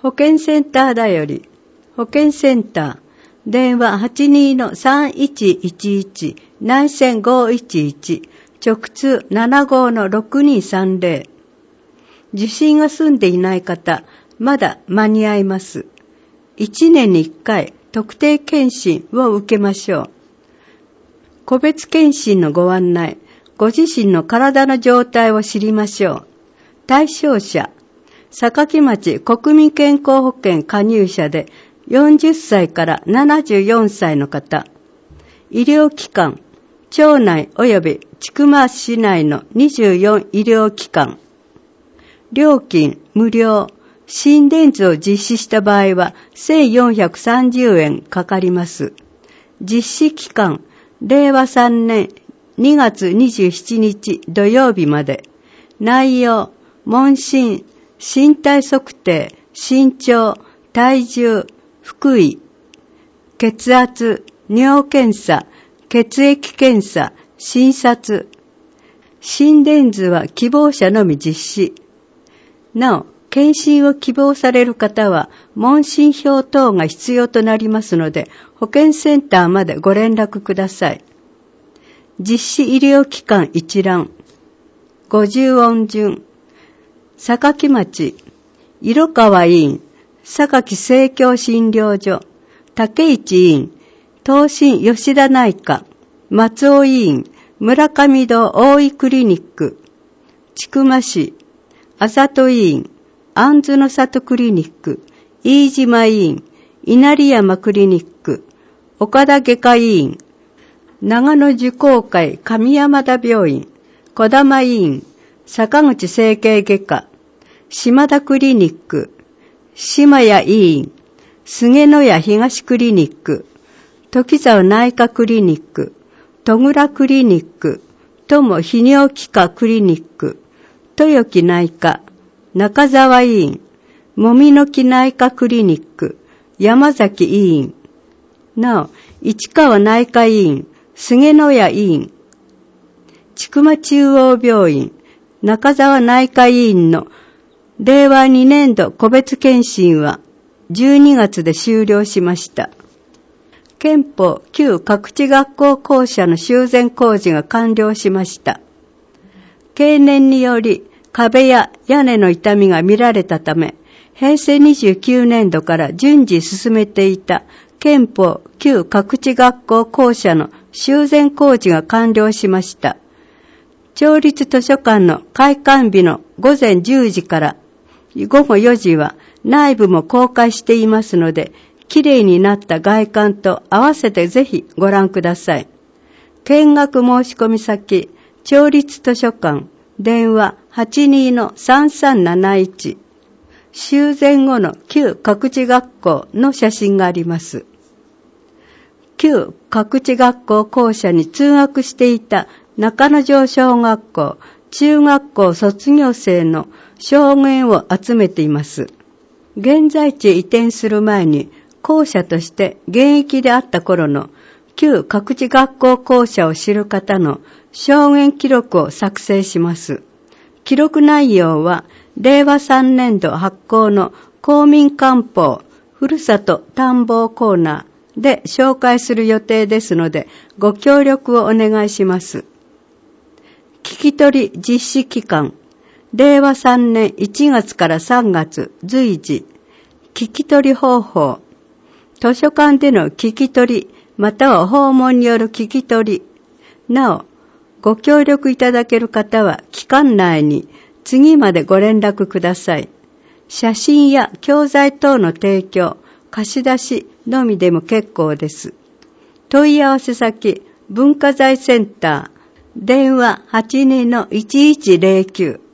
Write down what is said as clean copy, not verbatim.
保健センターだより、保健センター、電話 82-3111 内線511、直通 75-6230。受診が済んでいない方、まだ間に合います。1年に1回、特定検診を受けましょう。個別検診のご案内、ご自身の体の状態を知りましょう。対象者、坂町国民健康保険加入者で40歳から74歳の方。医療機関、町内及び千曲市内の24医療機関。料金無料。心電図を実施した場合は1430円かかります。実施期間、令和3年2月27日土曜日まで。内容、問診、身体測定、身長、体重、腹囲、血圧、尿検査、血液検査、診察。心電図は希望者のみ実施。なお、検診を希望される方は問診票等が必要となりますので、保健センターまでご連絡ください。実施医療機関一覧。50音順。坂町、色川医院、榊生協診療所、竹市医院、東進吉田内科、松尾医院、村上堂大井クリニック、千曲市、あさと医院、安津の里クリニック、飯島医院、稲荷山クリニック、岡田外科医院、長野樹工会上山田病院、小玉医院、坂口整形外科、島田クリニック、島谷医院、菅野谷東クリニック、時沢内科クリニック、戸倉クリニック、友泌尿器科クリニック、豊木内科、中沢医院、もみの木内科クリニック、山崎医院、なお、市川内科医院、菅野谷医院、千曲中央病院、中沢内科医院の令和2年度個別検診は12月で終了しました。憲法旧各地学校校舎の修繕工事が完了しました。経年により壁や屋根の傷みが見られたため、平成29年度から順次進めていた憲法旧各地学校校舎の修繕工事が完了しました。町立図書館の開館日の午前10時から午後4時は内部も公開していますので、きれいになった外観と合わせてぜひご覧ください。見学申し込み先、町立図書館、電話 82-3371。修繕後の旧各地学校の写真があります。旧各地学校校舎に通学していた中之条小学校、中学校卒業生の証言を集めています。現在地へ移転する前に校舎として現役であった頃の旧各地学校校舎を知る方の証言記録を作成します。記録内容は令和3年度発行の公民官報ふるさと探訪コーナーで紹介する予定ですのでご協力をお願いします。聞き取り実施期間、令和3年1月から3月随時、聞き取り方法、図書館での聞き取りまたは訪問による聞き取り、なお、ご協力いただける方は期間内に次までご連絡ください。写真や教材等の提供、貸し出しのみでも結構です。問い合わせ先、文化財センター、電話 82-1109